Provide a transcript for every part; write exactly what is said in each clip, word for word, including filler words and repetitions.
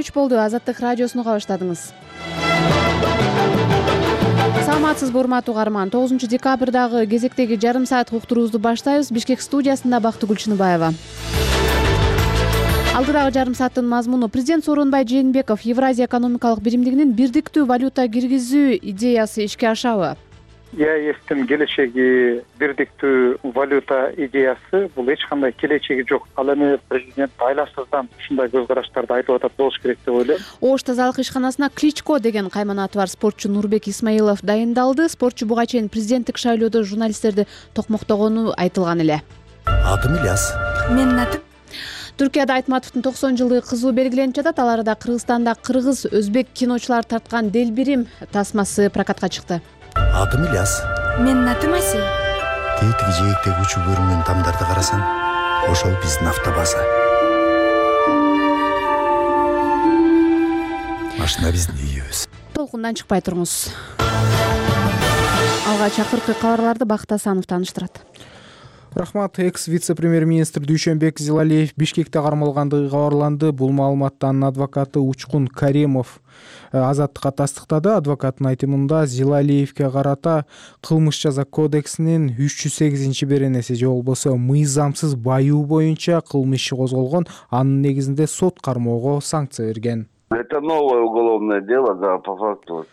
үч болду. Азаттык радиосуну уга баштадыңыз. Саламатсызбы урматтуу угарман. тогузунчу декабрдагы кезектеги жарым саат уктуруубузду баштайбыз. Бишкек студиясында Бактыгүл Чыныбаева. Алдыдагы жарым сааттын мазмуну: президент Сооронбай Жээнбеков Евразия экономикалык биримдигинин бирдиктүү валюта киргизүү идеясы ишке ашабы? ЕАЭСтин келечеги бирдиктүү валюта идеясы бул эч кандай келечеги жок. Ал эми президент айласыздан ушундай көз караштарды айтып атат болуш керек деп ойлойм. Ош тазалык ишканасына Кличко деген кайман аты бар спортчу Нурбек Исмаилов дайындалды. Спортчу буга чейин президенттик шайлоодо журналисттерди токмоктогону айтылган эле. Атым Ильяс. Менин атым. Түркияда Айтматовдун токсон жылдыгы кызуу белгиленип жатат. Ал арада Кыргызстанда кыргыз, өзбек киночулар тарткан Делбирим тасмасы прокатка чыкты. Атым Ильяс. Менин атым Асел. Тетиги жээктеги учуп көрүнгөн тамдарды карасаң, ошол биздин автобаза. Машина биздин үйүбүз. Толкундан чыкпай туруңуз. Алгач акыркы кабарларды Бакыт Асанов тааныштырат. Рахмат. Экс вице-премьер-министр Дүйшөнбек Зилалиев Бишкекте кармалгандыгы кабарланды. Бул маалыматты анын адвокаты Учкун Каремов Азаттыкка тастыктады. Адвокаттын айтымында Зилалиевке карата кылмыш жаза кодексинин үч жүз сегизинчи беренеси же болбосо мыйзамсыз баюу боюнча кылмыш иши козголгон. Анын негизинде сот кармоого санкция берген. Это новое уголовное дело, да, по факту.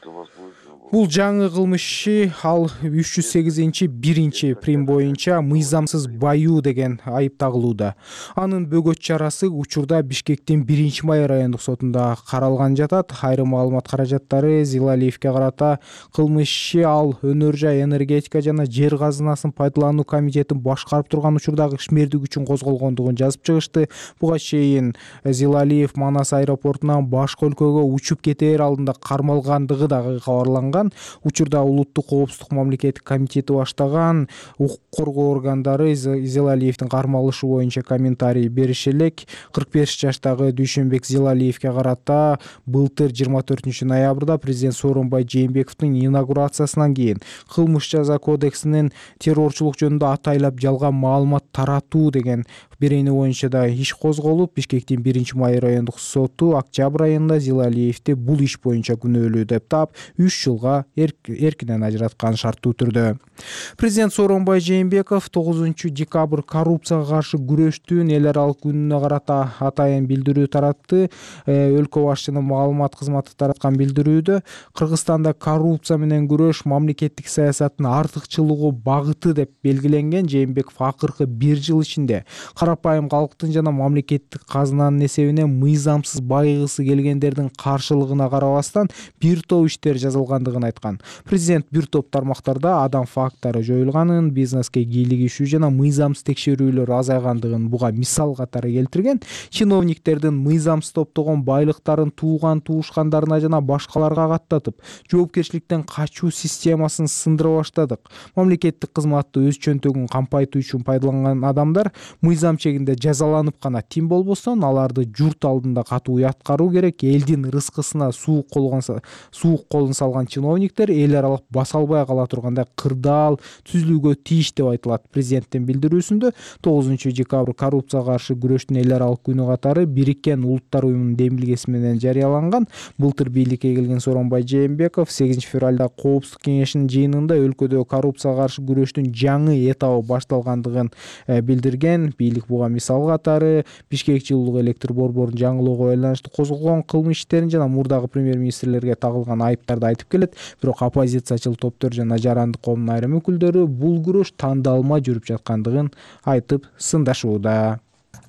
Бул жаңы кылмыш иши ал үч жүз сегизинчи биринчи прим боюнча мыйзамсыз баюу деген айып тагылууда. Анын бөгөт чарасы учурда Бишкектин биринчи май райондук сотунда каралган жатат. Айрым маалымат каражаттары Зилалиевке карата кылмыш иши ал өнөр жай, энергетика жана жер казынасын пайдалануу комитетин башкарып турган учурдагы ишмердик үчүн козголгондугун жазып чыгышты. Буга чейин Зилалиев Манас аэропортунан башка өлкөгө учуп кетээр алдында кармалгандыгы дагы кабарланган. Учурда улуттук коопсуздук мамлекеттик комитети баштаган укук коргоо органдары Зилалиевдин кармалышы боюнча комментарий бериши элек. кырк беш жаштагы Дүйшөнбек Зилалиевке карата былтыр жыйырма төртүнчү ноябрда президент Сооронбай Жээнбековдун инаугурациясынан кийин кылмыш жаза кодексинин террорчулук жөнүндө атайлап жалган маалымат таратуу деген берени боюнча да иш козголуп, Бишкектин биринчи май райондук соту октябрь айында Зилалиевди бул иш боюнча күнөөлүү деп таап үч жылга эркинен ажыраткан шарттуу түрдө. Президент Сооронбай Жээнбеков тогузунчу декабрь коррупцияга каршы күрөштүн эл аралык күнүнө карата атайын билдирүү таратты. Өлкө башчынын маалымат кызматы тараткан билдирүүдө Кыргызстанда коррупция менен күрөш мамлекеттик саясаттын артыкчылыгы багыты деп белгиленген. Жээнбеков акыркы бир жыл ичинде карапайым калктын жана мамлекеттик казынанын эсебинен мыйзамсыз байгысы келгендердин каршылыгына карабастан бир топ иштер жазылгандыгын айткан. Президент бир топ тармактарда адам факттары жоюлганын, бизнеске кийлигишүү жана мыйзамсыз текшерүүлөр азайгандыгын буга мисал катары келтирген. Чиновниктердин мыйзамсыз топтогон байлыктарын тууган туушкандарына жана башкаларга каттатып, жоопкерчиликтен качуу системасын сындыра баштадык. Мамлекеттик кызматты өз чөнтөгүн кампайтуу үчүн пайдаланган адамдар мыйзам чегинде жазаланып гана тим болбостон, аларды журт алдында катуу уяткаруу керек. Элдин рызкысына суук колгон суук колун салган чиновниктер эл аралык баса албай кала турганда кырдаал түзүлүүгө тийиш деп айтылат. Президенттин билдирүүсүндө тогузунчу декабрь коррупцияга каршы күрөштүн эл аралык күнү катары Бириккен Улуттар уюмунун демилгеси менен жарыяланган. Былтыр бийликке келген Сооронбай Жээнбеков сегизинчи февралда коопсуздук кеңешинин жыйынында өлкөдө коррупцияга каршы күрөштүн жаңы этабы башталгандыгын билдирген. Бийлик буга мисал катары Бишкек жылуулук электр борборун жаңылоого байланыштуу козголгон кылмыш иштерин жана мурдагы премьер-министрлерге тагылган айыптарды айтып келет. Бирок оппозициячыл топтор жана жарандык коомдун айрым өкүлдөрү бул күрөш тандалма жүрүп жаткандыгын айтып сындашууда.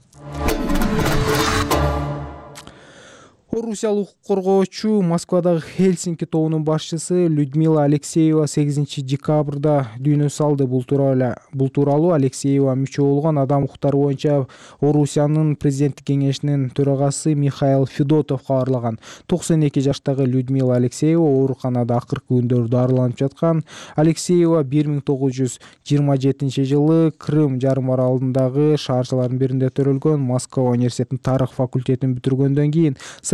Орусиялык укук коргоочу Москвадагы Хельсинки тобунун башчысы Людмила Алексеева сегизинчи декабрда дүйнө салды. Бул тууралуу бул тууралуу Алексеева мүчө болгон адам укуктары боюнча Орусиянын президенттик кеңешинин төрагасы Михаил Федотов кабарлаган. токсон эки жаштагы Людмила Алексеева ооруканада акыркы күндөрү дарыланып жаткан. Алексеева бир миң тогуз жүз жыйырма жетинчи жылы Крым жарым аралындагы шаарчалардын биринде төрөлгөн. Москва университетинин тарых факультетин бүтүргөндөн кийин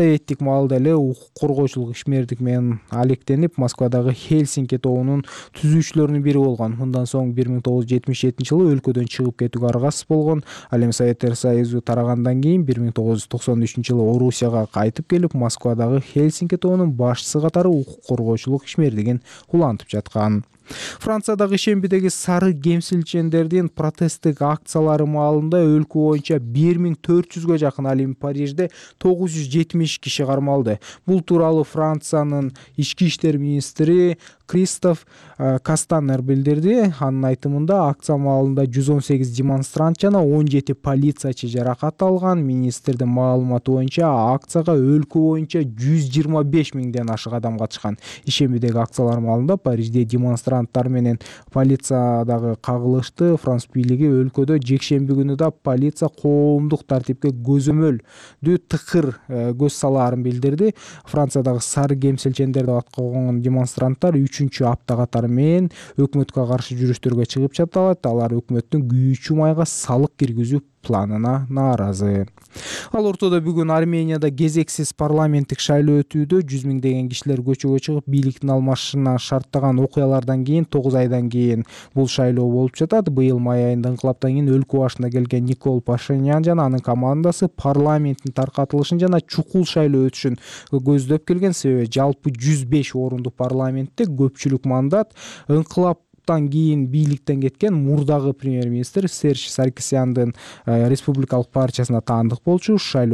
советтик маалда эле укук коргоочулук ишмердик менен алектенип Москвадагы Хельсинки тобунун түзүүчүлөрүнүн бири болгон. Мындан соң бир миң тогуз жүз жетимиш жетинчи жылы өлкөдөн чыгып кетүүгө аргасыз болгон. Ал эми Советтер Союзу тарагандан кийин бир миң тогуз жүз токсон үчүнчү жылы Орусияга кайтып келип, Москвадагы Хельсинки тобунун башчысы катары укук коргоочулук ишмердигин улантып жаткан. Франциядагы ишембидеги сары кемсилчендердин протесттик акциялары маалында өлкө боюнча бир миң төрт жүзгө жакын, ал эми Парижде тогуз жүз жетимиш киши кармалды. Бул тууралуу Франциянын ички иштер министри Кристоф Кастанер билдирди. Анын айтымында акция маалында жүз он сегиз демонстрант жана он жети полициячы жаракат алган. Министрдин маалыматы боюнча акцияга өлкө боюнча жүз жыйырма беш миңден ашык адам катышкан. Ишембидеги акциялар маалында Парижде демонстранттар менен полициядагы кагылышты. Франц бийлиги өлкөдө жекшемби күнү да полиция коомдук тартипке көзөмөлдүү тыкыр көз салаарын билдирди. Франциядагы сары кемсилчендерди ат койгон демонстранттар үчүнчү апта катары менен өкмөткө каршы жүрүштөргө чыгып жатат. Алар өкмөттүн күйүүчү майга салык киргизүү планына нааразы. Ал ортодо бүгүн Арменияда кезексиз парламенттик шайлоо өтүүдө. жүз миңдеген кишилер көчөгө чыгып, бийликтин алмашышына шарттаган окуялардан кийин тогуз айдан кийин бул шайлоо болуп жатат. Быйыл май айында инкылаптан кийин өлкө башына келген Никол Пашинян жана анын командасы парламенттин таркатылышын жана чукул шайлоо өтүшүн көздөп келген. Себеби жалпы жүз беш орундук парламентте көпчүлүк мандат инкылап кийин бийликтен кеткен мурдагы премьер-министр Серж Саркисяндын республикалык партиясына таандык болчу. Шайлоо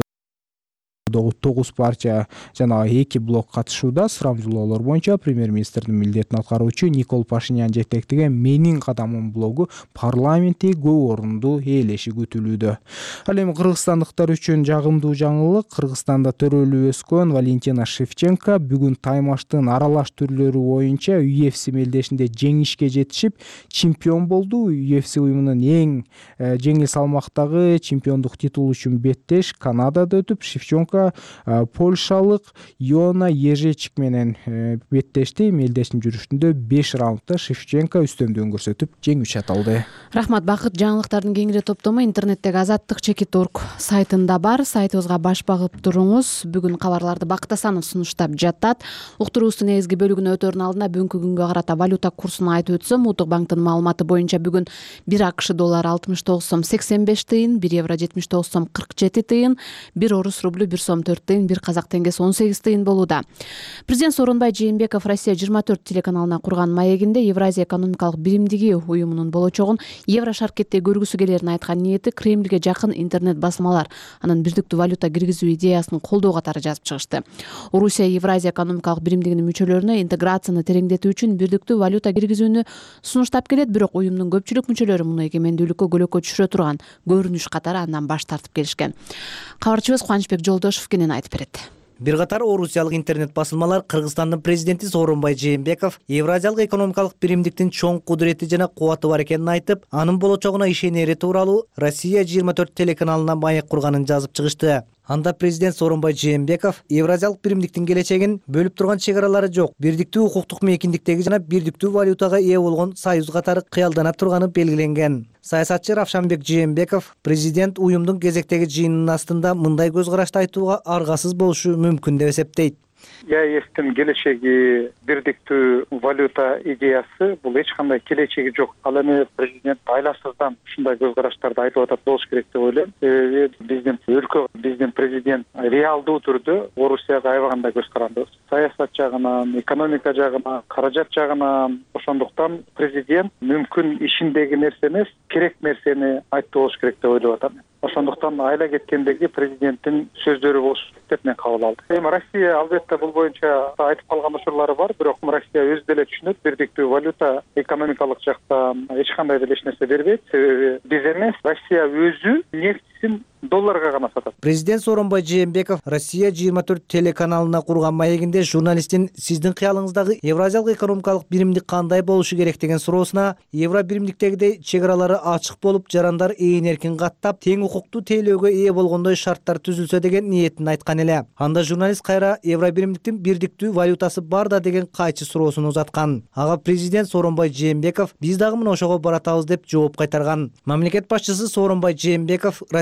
тогуз партия жана эки блок катышууда. Сурамжылоолор боюнча премьер-министрдин милдетин аткаруучу Никол Пашинян жетектеген Менин кадамым блогу парламентте көп орунду ээлеши күтүлүүдө. Ал эми кыргызстандыктар үчүн жагымдуу жаңылык. Кыргызстанда төрөлүп өскөн Валентина Шевченко бүгүн таймаштын аралаш түрлөрү боюнча ю эф си мелдешинде жеңишке жетишип, чемпион болду. ю эф си уюмунун эң жеңил салмактагы чемпиондук титулу үчүн беттеш Канадада өтүп, Шевченко польшалык Йона Ежечик менен беттешти. Мелдештин жүрүшүндө беш раундда Шевченко үстөмдүгүн көрсөтүп жеңүүчү аталды. Рахмат. Бакыт, жаңылыктардын кеңири топтому интернеттеги Азаттык чекит орг сайтында бар. Сайтыбызга баш багып туруңуз. Бүгүн кабарларды Бакыт Асанов сунуштап жатат. Уктуруубуздун негизги бөлүгүнө өтөрүн алдында бүгүнкү күнгө карата валюта курсун айтып өтсөм, Улуттук банктын маалыматы боюнча бүгүн бир АКШ доллары алтымыш тогуз сом сексен беш тыйын, бир евро жетимиш тогуз сом кырк жети тыйын, бир орус рублю бир сом төрт тыйын, бир казак теңгеси он сегиз тыйын болууда. Президент Сооронбай Жээнбеков Россия жыйырма төрт телеканалына курган маегинде Евразия экономикалык биримдиги уюмунун болочогун Евро шаркетте көргүсү келерин айткан ниети Кремльге жакын интернет басмалар анын бирдиктүү валюта киргизүү идеясын колдоо катары жазып чыгышты. Орусия Евразия экономикалык биримдигинин мүчөлөрүнө интеграцияны тереңдетүү үчүн бирдиктүү валюта киргизүүнү сунуштап келет, бирок уюмдун көпчүлүк мүчөлөрү муну эгемендүүлүккө көлөкө түшүрө турган көрүнүш катары андан баш тартып келишкен. Кабарчыбыз Кубанычбек Жолдошев кенен айтып берет. Бир катар орусиялык интернет басылмалар Кыргызстандын президенти Сооронбай Жээнбеков Евразиялык экономикалык биримдиктин чоң кудурети жана кубаты бар экенин айтып, анын болочогуна ишенери тууралуу Россия жыйырма төрт телеканалына маек курганын жазып чыгышты. Анда президент Сооронбай Жээнбеков Евразиялык биримдиктин келечегин бөлүп турган чек аралары жок, бирдиктүү укуктук мейкиндиктеги жана бирдиктүү валютага ээ болгон союз катары кыялдана турганы белгиленген. Саясатчы Равшанбек Жээнбеков президент уюмдун кезектеги жыйынынын астында мындай көз карашты айтууга аргасыз болушу мүмкүн деп эсептейт. ЕАЭСтин келечеги бирдиктүү валюта идеясы бул эч кандай келечеги жок. Ал эми президент айласыздан ушундай көз караштарды айтып атат болуш керек деп ойлойм. Себеби биздин өлкө, биздин президент реалдуу түрдө Орусияга аябагандай көз карандыбыз. Саясат жагынан, экономика жагынан, каражат жагынан. Ошондуктан президент мүмкүн ишиндеги нерсе эмес, керек нерсени айтты болуш керек деп ойлоп атам. Ошондуктан айла кеткендеги президенттин сөздөрү болуш керек деп мен кабыл алдым. Эми Россия албетте бул боюнча айтып калган учурлары бар, бирок Россия өзү деле түшүнөт, бирдиктүү валюта экономикалык жактан эч кандай деле эч нерсе бербейт. Себеби биз эмес, Россия өзү нефтисин долларга гана сатат. Президент Сооронбай Жээнбеков Россия жыйырма төрт телеканалына курган маегинде журналисттин сиздин кыялыңыздагы Евразиялык экономикалык биримдик кандай болушу керек деген суроосуна Евро биримдиктегидей чек аралары ачык болуп, жарандар ээн эркин каттап, тең укуктуу тейлөөгө ээ болгондой шарттар түзүлсө деген ниетин айткан эле. Анда журналист кайра Евро биримдиктин бирдиктүү валютасы бар да деген кайчы суроосун узаткан. Ага президент Сооронбай Жээнбеков биз дагы мына ошого баратабыз деп жооп кайтарган. Мамлекет башчысы Сооронбай Жээнбеков Россия жыйырма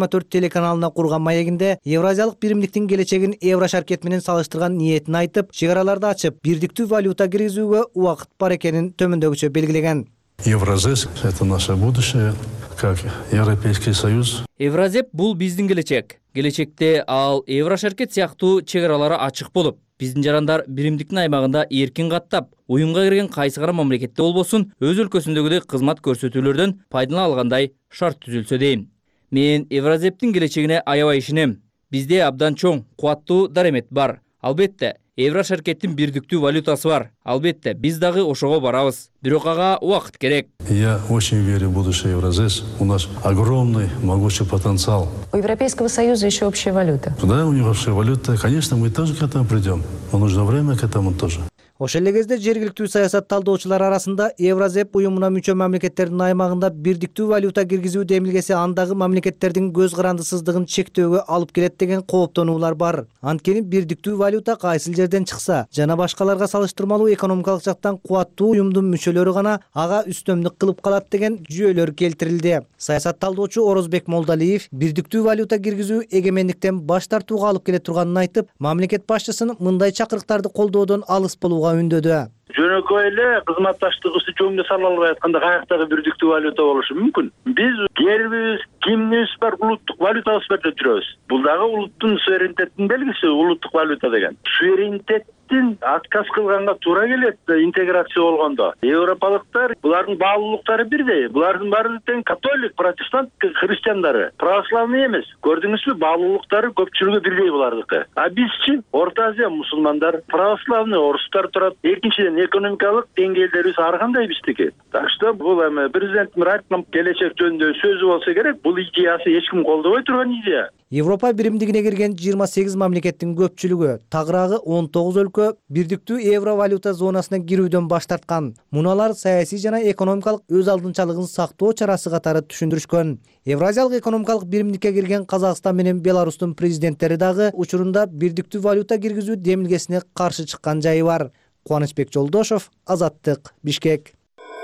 жыйырма төрт телеканалына курган маегинде Евразиялык биримдиктин келечегин Еврошаркет менен салыштырган ниетин айтып, чек араларды ачып, бирдиктүү валюта киргизүүгө убакыт бар экенин төмөндөгүчө белгилеген. Евразес – это наше будущее, как Европейский Союз. Евразеп бул биздин келечек. Келечекте ал Еврошаркет сыяктуу чек аралары ачык болуп, биздин жарандар биримдиктин аймагында эркин каттап, уюмга кирген кайсы кара мамлекетте болбосун, өз өлкөсүндөгүдөй кызмат көрсөтүүлөрдөн пайдалана алгандай шарт түзүлсө дейм. Мен Евразептин келечегине аябай ишенем. Bizde abdan çoң, куаттуу даремет бар. Албетте, Еврошаркеттин бирдиктүү валютасы бар. Албетте, биз дагы ошого барабыз. Бирок ага убакыт керек. Я очень верю в будущее Евразес. У нас огромный, могучий потенциал. У Европейского Союза еще общая валюта. Да, у него общая валюта. Конечно, мы тоже к этому придем. Но нужно время к этому тоже. Ошол эле кезде жергиликтүү саясат талдоочулар арасында Евразеп уюмуна мүчө мамлекеттердин аймагында бирдиктүү валюта киргизүү демилгеси андагы мамлекеттердин көз карандысыздыгын чектөөгө алып келет деген кооптонуулар бар. Анткени бирдиктүү валюта кайсыл жерден чыкса жана башкаларга салыштырмалуу экономикалык жактан кубаттуу уюмдун мүчөлөрү гана ага үстөмдүк кылып калат деген жүйөлөр келтирилди. Саясат талдоочу Орозбек Молдалиев бирдиктүү валюта киргизүү эгемендиктен баш тартууга алып келе турганын айтып, мамлекет башчысын мындай чакырыктарды колдоодон алыс болууга үндөдү. Жөнөкөй эле кызматташтыгыбызды жөнгө сала албай атканда каяктагы бирдиктүү валюта болушу мүмкүн. Биз жерибиз, кимибиз бар, улуттук валютабыз бар деп жүрөбүз. Бул дагы улуттун суверенитетинин белгиси, улуттук валюта деген. Суверенитеттин отказ кылганга туура келет интеграция болгондо. Европалыктар булардын баалуулуктары бирдей. Булардын баары тең католик, протестант, христиандары, православный эмес. Көрдүңүзбү, баалуулуктары көпчүлүгү бирдей булардыкы. А бизчи Орто Азия мусулмандар, православный орустар турат. Экинчиден экономикалык деңгээлдерибиз ар кандай биздики. Так что бул эми президент Муратовдун келечек жөнүндө сөзү болсо керек, бул идеясы эч ким колдобой турган идея. Европа биримдигине кирген жыйырма сегиз мамлекеттин көпчүлүгү, тагыраагы он тогуз өлкө бирдиктүү евро валюта зонасына кирүүдөн баш тарткан. Муналар саясий жана экономикалык өз алдынчалыгын сактоо чарасы катары түшүндүрүшкөн. Евразиялык экономикалык биримдикке кирген Казакстан менен Беларустун президенттери дагы учурунда бирдиктүү валюта киргизүү демилгесине каршы чыккан жайы бар. Кубанычбек Жолдошов, Азаттык, Бишкек.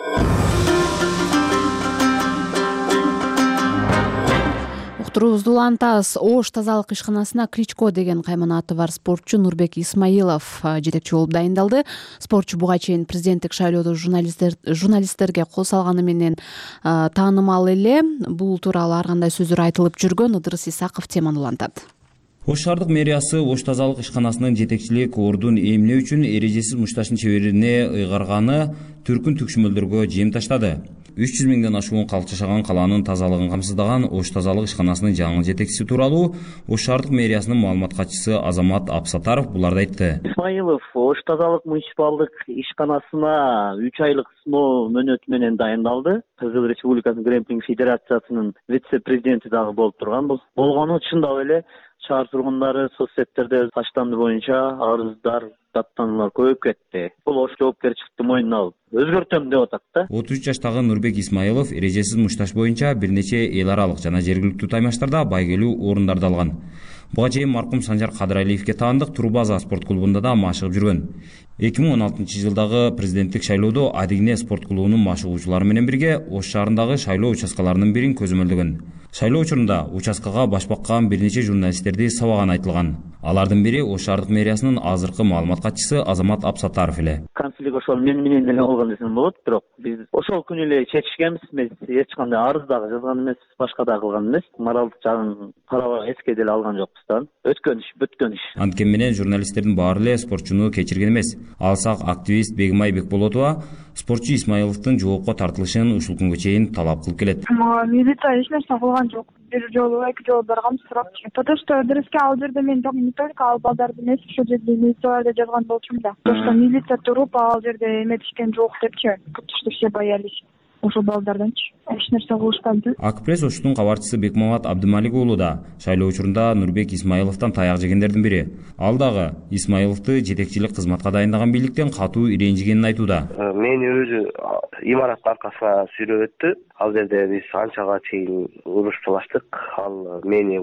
Уктуруубузду улантабыз. Ош тазалык ишканасына Кличко деген кайман аты бар спортчу Нурбек Исмаилов жетекчи болуп дайындалды. Спортчу буга чейин президенттик шайлоодо журналисттер журналисттерге кол салганы менен таанымал эле. Бул тууралуу ар кандай сөздөр айтылып жүргөн. Ыдырыс Исаков теманы улантат. Ош шаардык мэриясы Ош тазалык ишканасынын жетекчилик ордун эмне үчүн эрежесиз мушташтын чеберине ыйгарганы түркүн түкшүмөлдөргө жем таштады. үч жүз миңден ашуун калк жашаган калаанын тазалыгын камсыздаган Ош тазалык ишканасынын жаңы жетекчиси тууралуу Ош шаардык мэриясынын маалымат катчысы Азамат Апсатаров буларды айтты. Исмаилов Ош тазалык муниципалдык ишканасына үч айлык сыноо мөөнөтү менен дайындалды. Кыргыз Республикасынын Грэмплинг Федерациясынын вице-президенти дагы болуп турган. Бул болгону чындап эле шаар тургундары соц сеттерде таштанды боюнча арыздар, даттануулар көбөйүп кетти. Бул Ош жоопкерчиликти мойнуна алып өзгөртөм деп атат да. отуз үч жаштагы Нурбек Исмаилов эрежесиз мушташ боюнча бир нече эл аралык жана жергиликтүү таймаштарда байгелүү орундарды алган. Буга чейин маркум Санжар Кадыралиевге таандык Турбаза спорт клубунда да машыгып жүргөн. эки миң он алтынчы жылдагы президенттик шайлоодо Адигне спорт клубунун машыгуучулары менен бирге Ош шаарындагы шайлоо участкаларынын бирин көзөмөлдөгөн. Шайлоо учурунда участкага баш баккан бир нече журналисттерди сабаганы айтылган. Алардын бири Ош шаардык мэриясынын азыркы маалымат катчысы Азамат Апсатаров эле. Камчылык ошол мен менен деле болгон десем болот, бирок биз ошол күнү эле чечишкенбиз, биз эч кандай арыз дагы жазган эмес, башка да кылган эмес. Моралдык жагын карабай эске деле алган жокпуз да. Өткөн иш, бүткөн иш. Анткени менен журналисттердин баары эле спортчуну кечирген эмес. Алсак активист Бегимай Бекболотова спортчу Исмаиловдун жоопко тартылышын ушул күнгө чейин талап кылып келет. Милиция эч нерсе кылган жок. Бир жолу, эки жолу баргам сурапчы. Потому что дырыска ал жерде мен не только ал балдарды эмес, ошол жерде милицияларда жазган болчумун да. То что милиция туруп ал жерде эметишкен жок депчи. Потому что все боялись. Ошол балдарданчы эч нерсе кылышпады. Акпресс Оштун кабарчысы Бекмамат Абдымалик уулу да шайлоо учурунда Нурбек Исмаиловдон таяк жегендердин бири. Ал дагы Исмаиловду жетекчилик кызматка дайындаган бийликтен катуу иренжигенин айтууда. Мени өзү имараттын аркасына сүйрөп өттү. Ал жерде биз анчага чейин уруштулаштык. Ал мени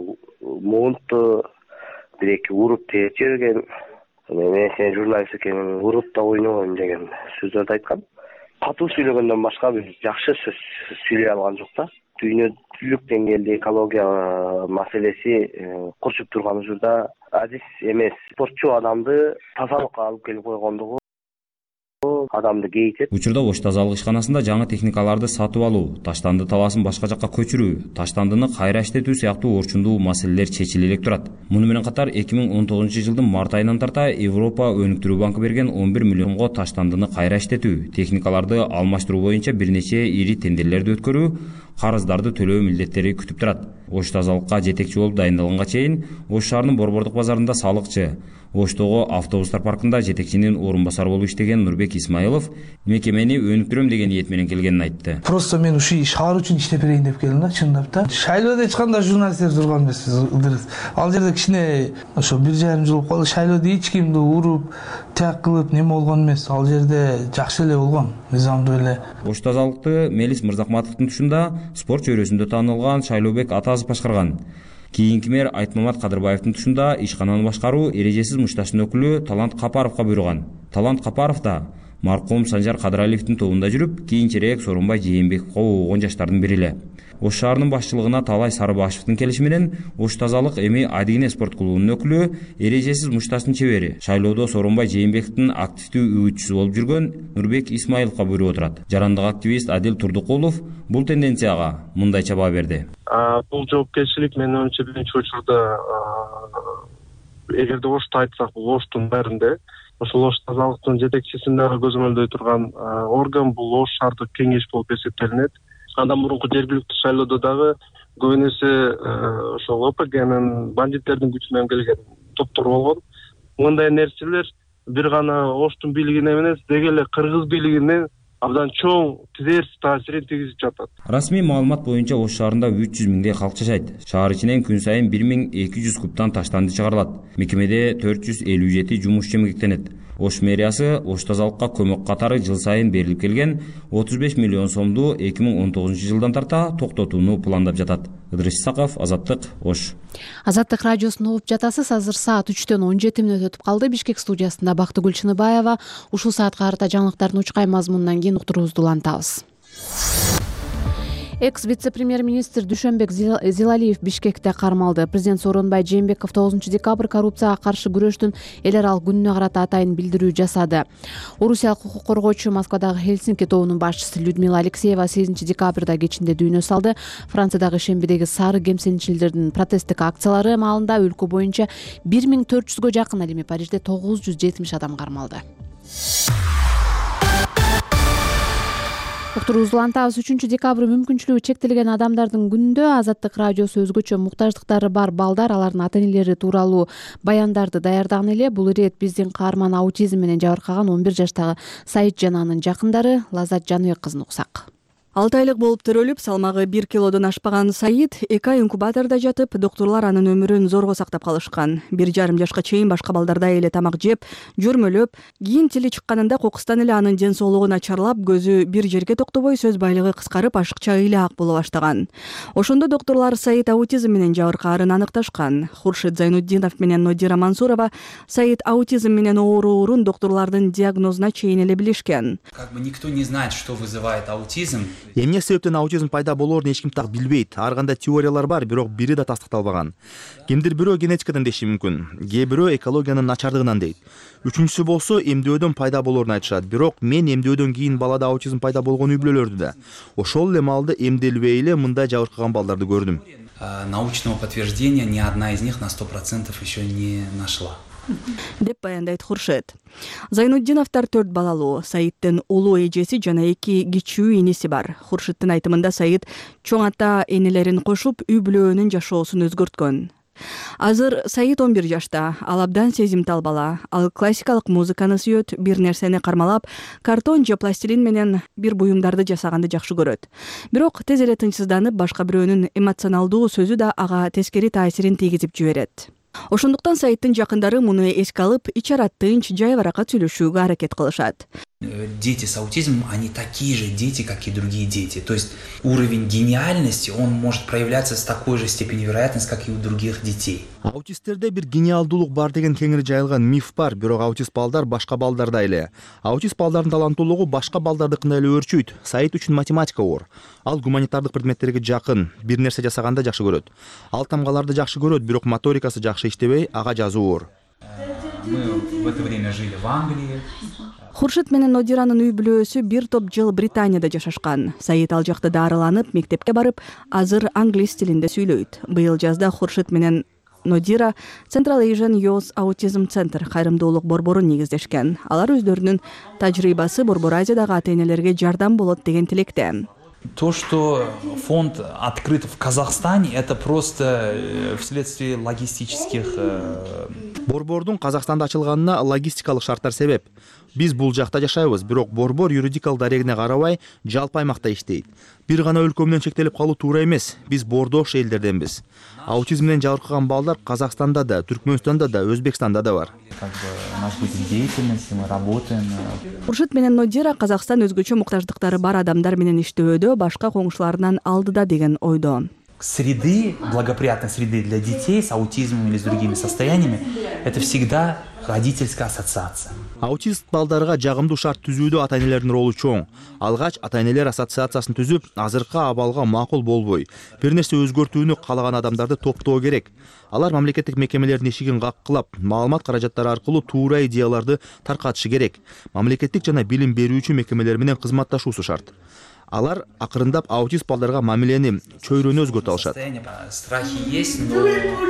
муунту бир эки уруп тээп жиберген. Мен сен журналист экениң, уруп да ойнобойм деген сөздөрдү айткан. Катуу сүйлөгөндөн башка бир жакшы сөз сүйлөй алган жок да. Дүйнө күчтүүлүк деңгээлде экология маселеси курчуп турган учурда адис эмес. Спортчу адамды тазалыкка алып келип койгондугу адамды кейитет. Учурда Ош тазалык ишканасында жаңы техникаларды сатып алуу, таштанды талаасын башка жакка көчүрүү, таштандыны кайра иштетүү сыяктуу орчундуу маселелер чечиле элек турат. Муну менен катар эки миң он тогузунчу жылдын март айынан тарта Европа өнүктүрүү банкы берген он бир миллионго таштандыны кайра иштетүү, техникаларды алмаштыруу боюнча бир нече ири тендерлерди өткөрүү, карыздарды төлөө милдеттери күтүп турат. Ош тазалыкка жетекчи болуп дайындалганга чейин Ош шаарынын Борбордук базарында салыкчы, Оштогу автобустар паркында жетекчинин орун басары болуп иштеген Нурбек Исмаилов мекемени өнүктүрөм деген ниет менен келгенин айтты. Просто мен ушул шаар үчүн иштеп берейин деп келдим да, чындап да. Шайлоодо эч кандай журналисттер турган эмес, дырыс. Ал жерде кичине ошо бир жарым жыл болуп калды. Шайлоодо эч кимди уруп, так кылып неме болгон эмес. Ал жерде жакшы эле болгон, мыйзамдуу эле. Ош тазалыкты Мелис Мырзахматовдун тушунда спорт чөйрөсүндө таанылган Шайлообек Атазов башкарган. Кийинки мэр Айтмамат Кадырбаевдин тушунда ишкананы башкаруу эрежесиз мушташтын өкүлү Талант Капаровго буйруган. Талант Капаров да маркум Санжар Кадыралиевдин тобунда жүрүп, кийинчерээк Сооронбай Жээнбековго угулган жаштардын бири эле. Ош шаарынын башчылыгына Талай Сарыбашевдин келиши менен Ош тазалык эми Адигине спорт клубунун өкүлү, эрежесиз мушташтын чебери, шайлоодо Сооронбай Жээнбековдун активдүү үгүтчүсү болуп жүргөн Нурбек Исмаиловго буйруп отурат. Жарандык активист Адил Турдукулов бул тенденцияга мындайча баа берди. Бул жоопкерчилик менин оюмча биринчи учурда эгерде Ошто айтсак, бул Оштун баарында ошол Ош тазалыктын жетекчисин дагы көзөмөлдөй турган орган бул Ош шаардык кеңеш болуп эсептелинет. Андан мурунку жергиликтүү шайлоодо дагы көбүнесе ошол ОПГнын бандиттердин күчү менен келген топтор болгон. Мындай нерселер бир гана Оштун бийлигине эмес, деги эле кыргыз бийлигине абдан чоң терс таасирин тийгизип жатат. Расмий маалымат боюнча Ош шаарында үч жүз миңдей калк жашайт. Шаар ичинен күн сайын бир миң эки жүз кубтан таштанды чыгарылат. Мекемеде төрт жүз элүү жети жумушчу эмгектенет. Ош мэриясы Ош тазалыкка көмөк катары жыл сайын берилип келген отуз беш миллион сомду эки миң он тогузунчу жылдан тарта токтотууну пландап жатат. Ыдырыс Исаков, Азаттык, Ош. Азаттык радиосун угуп жатасыз. Азыр саат үчтөн он жети мүнөт өтүп калды. Бишкек студиясында Бактыгүл Чыныбаева. Ушул саатка карата жаңылыктардын учкай мазмунунан кийин уктуруубузду улантабыз. Экс вице-премьер-министр Дүйшөнбек Зилалиев Бишкекте кармалды. Президент Сооронбай Жээнбеков тогузунчу декабрь коррупцияга каршы күрөштүн эл аралык күнүнө карата атайын билдирүү жасады. Орусиялык укук коргоочу Москвадагы Хельсинки тобунун башчысы Людмила Алексеева сегизинчи декабрда кечинде дүйнө салды. Франциядагы Шембидеги сары кемсенчилдердин протесттик акциялары маалында өлкө боюнча бир миң төрт жүзгө жакын, ал эми Парижде тогуз жүз жетимиш адам кармалды. Уктуруубузду улантабыз. үчүнчү декабрь мүмкүнчүлүгү чектелген адамдардын күнүндө Азаттык радиосу өзгөчө муктаждыктары бар балдар, алардын ата-энелери тууралуу баяндарды даярдаган эле. Бул ирет биздин каарман аутизм менен жабыркаган он бир жаштагы Саид Жананын жакындары. Лазат Жаныбек кызын уксак. алты айлык болуп төрөлүп, салмагы бир килодон ашпаган Саид эки ай инкубатордо жатып, доктурлар анын өмүрүн зорго сактап калышкан. Бир жарым жашка чейин башка балдардай эле тамак жеп, жөрмөлөп, кийин тили чыкканында кокустан эле анын ден соолугу начарлап, көзү бир жерге токтобой, сөз байлыгы кыскарып, ашыкча ыйлаак боло баштаган. Ошондо доктурлар Саид аутизм менен жабыркаарын аныкташкан. Хуршид Зайнуддинов менен Нодира Мансурова Саид аутизм менен ооруурун доктурлардын диагнозуна чейин эле билишкен. Как бы никто не знает, что вызывает аутизм. Эмне себептен аутизм пайда болоорун эч ким так билбейт. Ар кандай теориялар бар, бирок бири да тастыкталбаган. Кимдир бирөө генетикадан деши мүмкүн, кээ бирөө экологиянын начардыгынан дейт. Үчүнчүсү болсо эмдөөдөн пайда болоорун айтышат. Бирок мен эмдөөдөн кийин балада аутизм пайда болгон үй-бүлөлөрдү да, ошол эле маалда эмделбей эле мындай жабыркаган балдарды көрдүм. Научного подтверждения ни одна из них на сто процентов еще не нашла. деп баяндайт Хуршид. Зайнуддиновдор төрт балалуу. Саиддин улуу эжеси жана эки кичүү иниси бар. Хуршиддин айтымында Саид чоң ата энелерин кошуп, үй-бүлөнүн жашоосун өзгөрткөн. Азыр Саид он бир жашта, ал абдан сезимтал бала. Ал классикалык музыканы сүйөт, бир нерсени кармалап, картон же пластилин менен бир буюмдарды жасаганды жакшы көрөт. Бирок тез эле тынчсызданып, башка бирөөнүн эмоционалдуу сөзү да ага тескери таасирин тийгизип жиберет. Ошондуктан Саиддин жакындары муну эске алып, ич ара тынч, жай баракат сүйлөшүүгө аракет кылышат. Дети с аутизмом, они такие же дети, как и другие дети. То есть уровень гениальности, он может проявляться с такой же степенью вероятности, как и у других детей. Аутисттерде бир гениалдуулук бар деген кеңири жайылган миф бар, бирок аутист балдар башка балдардай эле. Аутист балдардын таланттуулугу башка балдардыкындай эле өрчүйт. Саид үчүн математика оор. Ал гуманитардык предметтерге жакын, бир нерсе жасаганда жакшы көрөт. Ал тамгаларды жакшы көрөт, бирок моторикасы жакшы иштебей, ага жазуу оор. Мы в это время жили в Англии. Хуршит менен Нодиранын үй бүлөөсү бир топ жыл Британияда жашашкан. Саид ал жакта дарыланып, мектепке барып, азыр англис тилинде сүйлөйт. Быйыл жазда Хуршит менен Нодира Central Asian Youth Autism Center кайрымдуулук борборун негиздешкен. Алар өздөрүнүн тажрыйбасы Борбор Азиядагы ата-энелерге жардам болот деген тилекте. То, что фонд открыт в Казахстане, это просто вследствие логистических... Борбордун Казакстанда ачылганына логистикалык шарттар себеп. Биз бул жакта жашайбыз, бирок борбор юридикалык дарегине карабай, жалпы аймакта иштейт. Бир гана өлкө менен чектелип калуу туура эмес. Биз бордош элдерденбиз. Аутизм менен жабыркаган балдар Казакстанда да, Түркмөнстанда да, Өзбекстанда да бар. Как бы у нас будет деятельность, мы работаем. Хуршит менен Нодира Казакстан өзгөчө муктаждыктары бар адамдар менен иштөөдө башка коңшуларынан алдыда деген ойдо. Среды, благоприятной среды для детей с аутизмом или с другими состояниями, это всегда родительская ассоциация. Аутист балдарга жагымдуу шарт түзүүдө ата-энелердин ролу чоң. Алгач ата-энелер ассоциациясын түзүп, азыркы абалга макул болбой, бир нерсе өзгөртүүнү каалаган адамдарды топтоо керек. Алар мамлекеттик мекемелердин эшигин каккылап, маалымат каражаттары аркылуу туура идеяларды таркатышы керек. Мамлекеттик жана билим берүүчү мекемелер менен кызматташуусу шарт. Алар акырындап аутист балдарга мамилени, чөйрөнү өзгөртө алышат. Страхи есть, но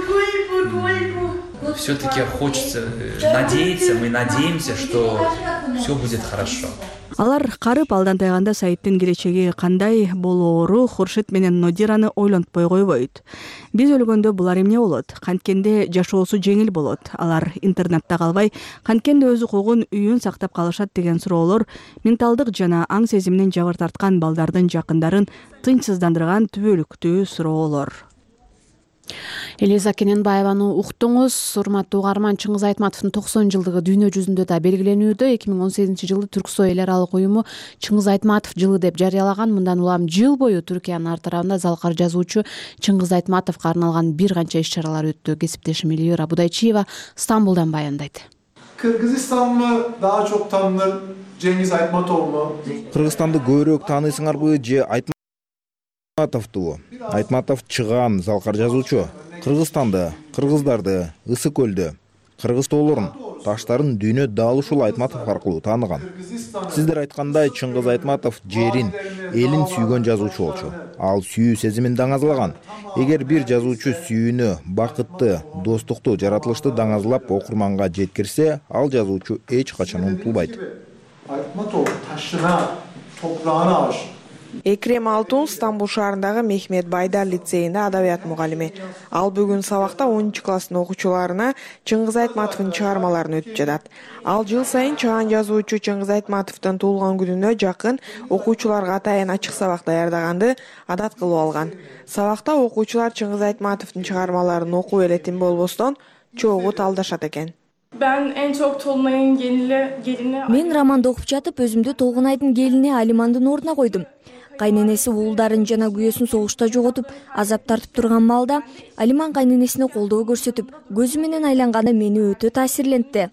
все-таки хочется надеяться, мы надеемся, что все будет хорошо. Алар карып алдан тайганда Саидтин келечеги кандай болоору Хуршит менен Нодираны ойлонтпой койбойт. Биз өлгөндө булар эмне болот? Канткенде жашоосу жеңил болот. Алар интернатта калбай, канткенде өз укугун, үйүн сактап калышат деген суроолор менталдык жана аң сезиминен жабыр тарткан балдардын жакындарын тынчсыздандырган түбөлүктүү суроолор. Элиза Кененбаеваны уктуңуз. Урматтуу угарман, Чыңгыз Айтматовдун токсон жылдыгы дүйнө жүзүндө да белгиленүүдө. эки миң он сегизинчи жылы Түрксой эл аралык уюму Чыңгыз Айтматов жылы деп жарыялаган. Мындан улам жыл бою Түркиянын ар тарабында залкар жазуучу Чыңгыз Айтматовго арналган бир канча иш-чаралар өттү. Кесиптешим Эльвира Будайчиева Стамбулдан баяндайт. Кыргызстан mı daha çok tanınır, Cengiz Aytmatov mu? Кыргызстанды көбүрөөк тааныйсыңарбы же Айтматовду? Айтматов чыган залкар жазуучу. Кыргызстанды, кыргыздарды, Ысык көлдү, кыргыз тоолорун, таштарын дүйнө дал ушул Айтматов аркылуу тааныган. Сиздер айткандай, Чыңгыз Айтматов жерин, элин сүйгөн жазуучу болчу. Ал сүйүү сезимин даңазалаган. Эгер бир жазуучу сүйүүнү, бакытты, достукту, жаратылышты даңазалап окурманга жеткирсе, ал жазуучу эч качан унутулбайт. Aytmatov taşına, toprağına aşık. Экрем Алтун Стамбул шаарындагы Мехмет Байдар лицейинде адабият мугалими. Ал бүгүн сабакта онунчу класстын окуучуларына Чыңгыз Айтматовдун чыгармаларын өтүп жатат. Ал жыл сайын чыган жазуучу Чыңгыз Айтматовдун туулган күнүнө жакын окуучуларга атайын ачык сабак даярдаганды адат кылып алган. Сабакта окуучулар Чыңгыз Айтматовдун чыгармаларын окуп элетин болбостон чогуу талдашат экен. Ben en çok Tolunay'ın gelini, gelini... Мен романды окуп жатып, өзүмдү Толгунайдын келини Алимандын ордуна койдум. Кайненеси уулдарын жана күйөөсүн согушта жоготуп, азап тартып турган маалда Алиман кайненесине колдоо көрсөтүп, көзү менен айланганы мени өтө таасирлентти.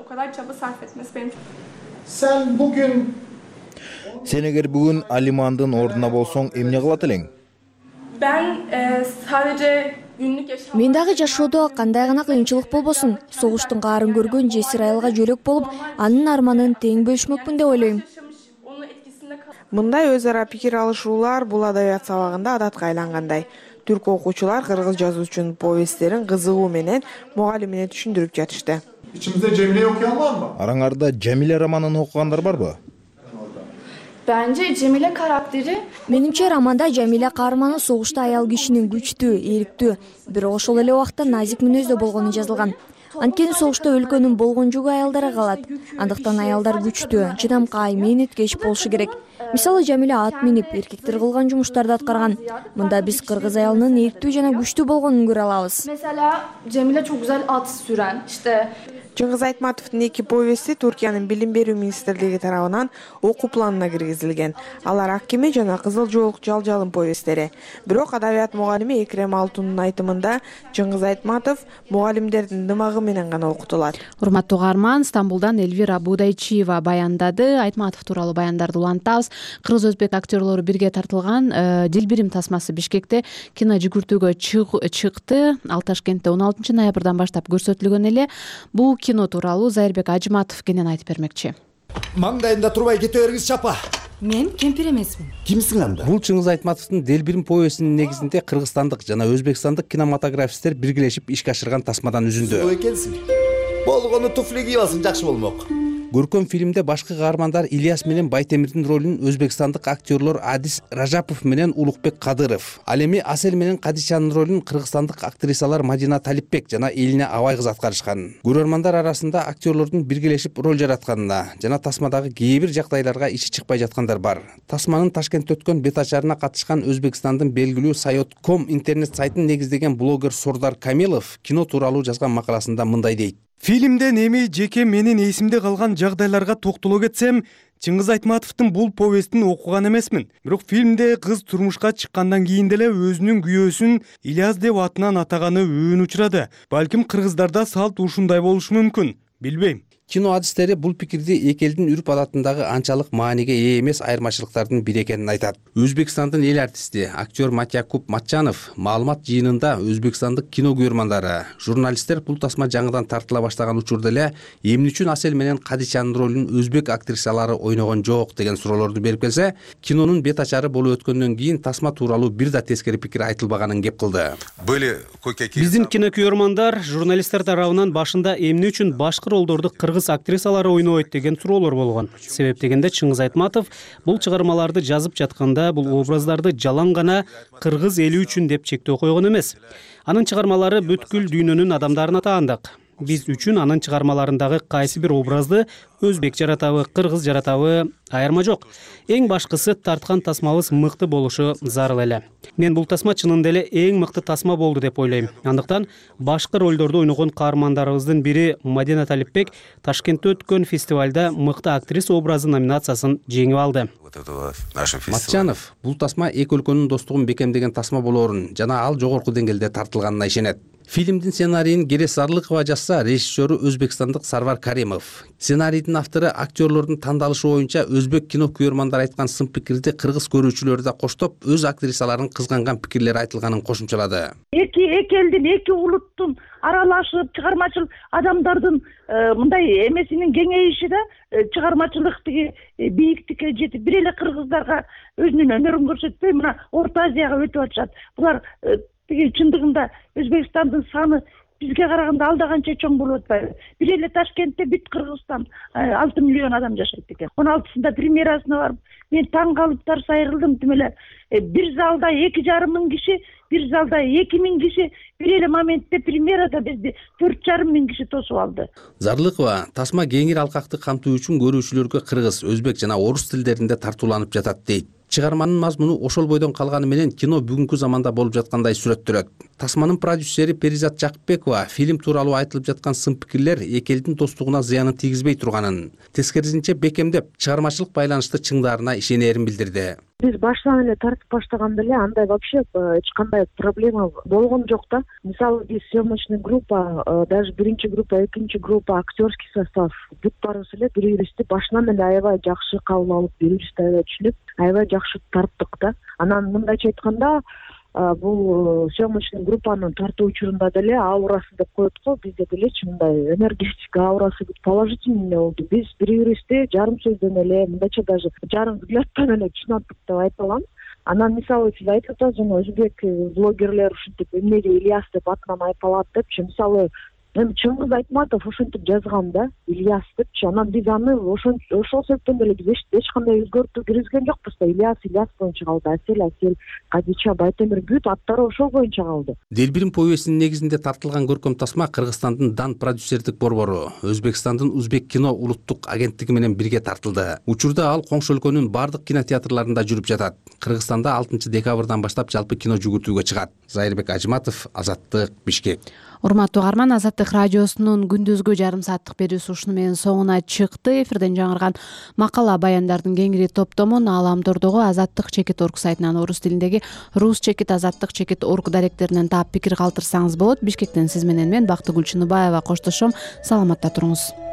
Sen bugün... Сен эгер бүгүн Алимандын ордуна болсоң, эмне кылат элең? Ben e, sadece... Мен дагы жашоодо кандай гана кыйынчылык болбосун, согуштун каарын көргөн жесир айылга жөлөк болуп, анын арманын тең бөлүшмөкмүн деп ойлойм. Мындай өз ара пикир алышуулар бул адабият сабагында адатка айлангандай. Түрк окуучулар кыргыз жазуучунун повесттерин кызыгуу менен мугалимине түшүндүрүп жатышты. İçimizde Cemile okuyan var mı? Араңарда Жамиле романын окугандар барбы? Bence Cemile karakteri... Менимче романда Жамиле каарманы согушта аял кишинин күчтүү, ийриктүү, бирок ошол эле убакта назик мүнөздө болгону жазылган. Анткени согушта өлкөнүн болгон жүгү аялдарга калат. Андыктан аялдар күчтүү, чыдамкай, мээниткеч болушу керек. Мисалы Жамиле ат минип, эркектер кылган жумуштарды аткарган. Мында биз кыргыз аялынын ийриктүү жана күчтүү болгонун көрө алабыз. Mesela Cemile çok güzel at süren, işte Чыңгыз Айтматовдун эки повести Туркиянын билим берүү министрлиги тарабынан окуу планына киргизилген. Алар Ак кеме жана Кызыл жоолук жалжалым повесттери. Бирок адабият мугалими Экрем Алтундун айтымында Чыңгыз Айтматов мугалимдердин дымагы менен гана окутулат. Урматтуу угарман, Стамбулдан Элвира Будайчиева баяндады. Айтматов тууралуу баяндарды улантабыз. Кыргыз-өзбек актерлору бирге тартылган Дилбирим тасмасы Бишкекте кино жүгүртүүгө чыкты. Ал Ташкентте он алтынчы ноябрдан баштап көрсөтүлгөн эле. Бул кино тууралуу Зайырбек Ажыматов кенен айтып бермекчи. Маңдайында турбай кете бергиз чапа. Мен кемпир эмесмин. Кимсиң анда? Бул Чыңгыз Айтматовдун Делбирим повестинин негизинде кыргызстандык жана өзбекстандык кинематографисттер биргелешип ишке ашырган тасмадан үзүндү. Ой экенсиң. Болгону туфли кийип алсаң жакшы болмок. Көркөм фильмде башкы каармандар Ильяс менен Байтемирдин ролун өзбекстандык актерлор Адис Ражапов менен Улукбек Кадыров, ал эми Асел менен Кадичанын ролун кыргызстандык актрисалар Мадина Талипбек жана Элине Абай кыз аткарышкан. Көрөрмандар арасында актерлордун биргелешип роль жаратканына жана тасмадагы кээ бир жактайларга ичи чыкпай жаткандар бар. Тасманын Ташкентте өткөн бет ачарына катышкан Өзбекстандын белгилүү Сайот точка ком интернет сайтын негиздеген блогер Сордар Камилов кино тууралуу жазган макаласында мындай дейт. Фильмден эми жеке менин эсимде калган жагдайларга токтоло кетсем, Чыңгыз Айтматовдун бул повестин окуган эмесмин. Бирок фильмде кыз турмушка чыккандан кийин деле өзүнүн күйөөсүн Ильяс деп атынан атаганы өөн учурады. Балким кыргыздарда салт ушундай болушу мүмкүн, билбейм. Кино адистери бул пикирди эки элдин үрп адатындагы анчалык мааниге ээ эмес айырмачылыктардын бири экенин айтат. Өзбекстандын эл артисти, актер Матякуб Матчанов маалымат жыйынында өзбекстандык кино көрөрмандары, журналисттер бул тасма жаңыдан тартыла баштаган учурда эле эмне үчүн Асел менен Кадичанын ролун өзбек актрисалары ойногон жок деген суроолорду берип келсе, кинонун бет ачары болуп өткөндөн кийин тасма тууралуу бир да тескери пикир айтылбаганын кеп кылды. Биздин кино көрөрмандар журналисттер тарабынан башында эмне үчүн башкы ролдорду кыргыз актрисалары ойнойт деген суроолор болгон. Себеп дегенде Чыңгыз Айтматов бул чыгармаларды жазып жатканда бул образдарды жалаң гана кыргыз эли үчүн деп чектөө койгон эмес. Анын чыгармалары бүткүл дүйнөнүн адамдарына таандык. Биз үчүн анын чыгармаларындагы кайсы бир образды өзбек жаратабы, кыргыз жаратабы айырма жок. Эң башкысы тарткан тасмабыз мыкты болушу зарыл эле. Мен бул тасма чынында эле эң мыкты тасма болду деп ойлойм. Андыктан башкы ролдорду ойногон каармандарыбыздын бири Мадина Талипбек Ташкентте өткөн фестивалда мыкты актриса образы номинациясын жеңип алды. Матчанов бул тасма эки өлкөнүн достугун бекемдеген тасма болоорун жана ал жогорку деңгээлде тартылганына ишенет. Фильмдин сценарийин Керес Зарлыкова жазса, режиссеру өзбекстандык Сарвар Каримов. Сценарийдин автору актерлордун тандалышы боюнча өзбек кино көрөрмандар айткан сын пикирди кыргыз көрүүчүлөр да коштоп, өз актрисаларын кызганган пикирлер айтылганын кошумчалады. Эки эки элдин, эки улуттун аралашып, чыгармачыл адамдардын мындай эмесинин кеңейиши да чыгармачылыктыгы бийиктикке жетип, бир эле кыргыздарга өзүнүн өнөрүн көрсөтпөй, мына Орто Азияга өтүп атышат. Булар тиги чындыгында Өзбекстандын саны бизге караганда алда канча чоң болуп атпайбы? Бир эле Ташкентте бүт Кыргызстан алты миллион адам жашайт экен. он алтысында премьерасына барып, мен таң калып тарс айрылдым. Тим эле бир залда эки жарым миң киши, бир залда эки миң киши, бир эле моментте премьерада бизди төрт жарым миң киши тосуп алды. Зарлыкова тасма кеңир алкакты камтуу үчүн көрүүчүлөргө кыргыз, өзбек жана орус тилдеринде тартууланып жатат дейт. Чыгарманын мазмуну ошол бойдон калганы менен кино бүгүнкү заманда болуп жаткандай сүрөттөрөт. Тасманын продюсери Перизат Жакыпбекова фильм тууралуу айтылып жаткан сын пикирлер эки элдин достугуна зыянын тийгизбей турганын, тескерисинче бекемдеп, чыгармачылык байланышты чыңдаарына ишенерин билдирди. Биз баштан эле тартып баштаганда эле андай вообще эч кандай проблема болгон жок да. Мисалы биз съемочный группа, даже биринчи группа, экинчи группа, актерский состав бүт баарыбыз эле бири-бирибизди башынан эле аябай жакшы кабыл алып, бири-бирибизди аябай түшүнүп, аябай жакшы тарттык да. Анан мындайча айтканда, бул съемочный группанын тартуу учурунда деле аурасы деп коет го, бизде делечи мындай энергетика аурасы положительный болду. Биз бири-бирибизди жарым сөздөн эле, мындайча даже жарым взглядтан эле түшүнөттүк деп айта алам. Анан мисалы сиз айтып атасыз, жана өзбек блогерлер ушинтип эмнеге Ильяс деп атынан айпалат депчи, мисалы эми Чыңгыз Айтматов ошентип жазган да, Ильяс депчи. Анан биз аны ошол себептен эле биз эч кандай өзгөртүү киргизген жокпуз да. Ильяс Ильяс боюнча калды, Асел Асел, Кадича, Байтемир бүт аттары ошол боюнча калды. Делбирим повестинин негизинде тартылган көркөм тасма Кыргызстандын Дан продюсердик борбору, Өзбекстандын Узбек кино улуттук агенттиги менен бирге тартылды. Учурда ал коңшу өлкөнүн бардык кинотеатрларында жүрүп жатат. Кыргызстанда алтынчы декабрдан баштап жалпы кино жүгүртүүгө чыгат. Зайырбек Ажыматов, Азаттык, Бишкек. Урматтуу угарман, Азаттык азаттык радиосунун күндүзгү жарым сааттык берүүсү ушуну менен соңуна чыкты. Эфирден жаңырган макала баяндардын кеңири топтомун ааламдордогу азаттык чекит орг сайтынан, орус тилиндеги рус чекит азаттык чекит орг даректеринен таап пикир калтырсаңыз болот. Бишкектен сиз менен мен Бактыгүл Чыныбаева коштошом. Саламатта туруңуз.